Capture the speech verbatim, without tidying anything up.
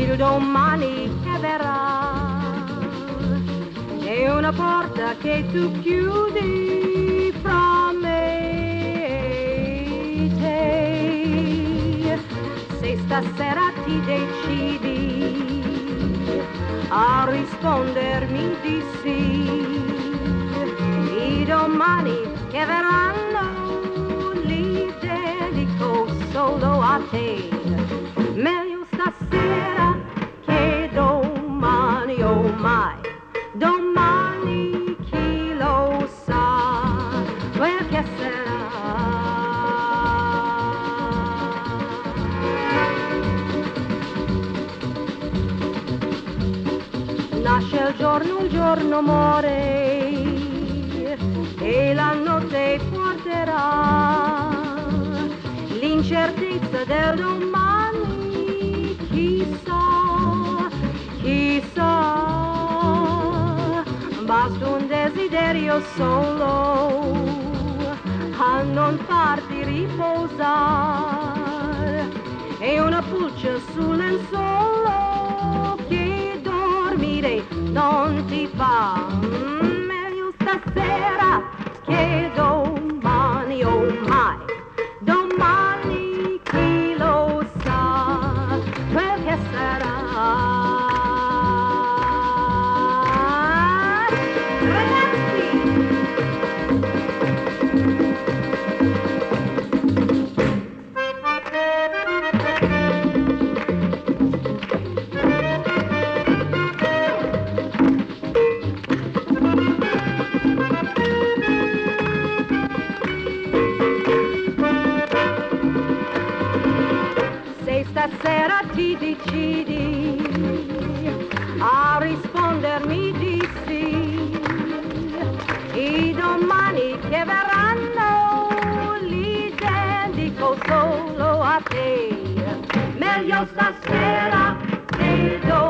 meglio domani che verrà. È una porta che tu chiudi fra me e te. Se stasera ti decidi a rispondermi di sì, i domani che verranno li dedico solo a te. Meglio stasera che domani, oh mai, domani chi lo sa quel che sarà. Nasce il giorno, il giorno muore e la notte porterà l'incertezza del domani, chissà, chissà. Basta un desiderio solo a non farti riposare e una pulce sul lenzuolo che dormire non ti fa. Meglio stasera che domani, oh mai, domani chi lo sa quel che sarà. Stasera ti decidi a rispondermi di sì, i domani che verranno li dedico solo a te. Meglio stasera che domani.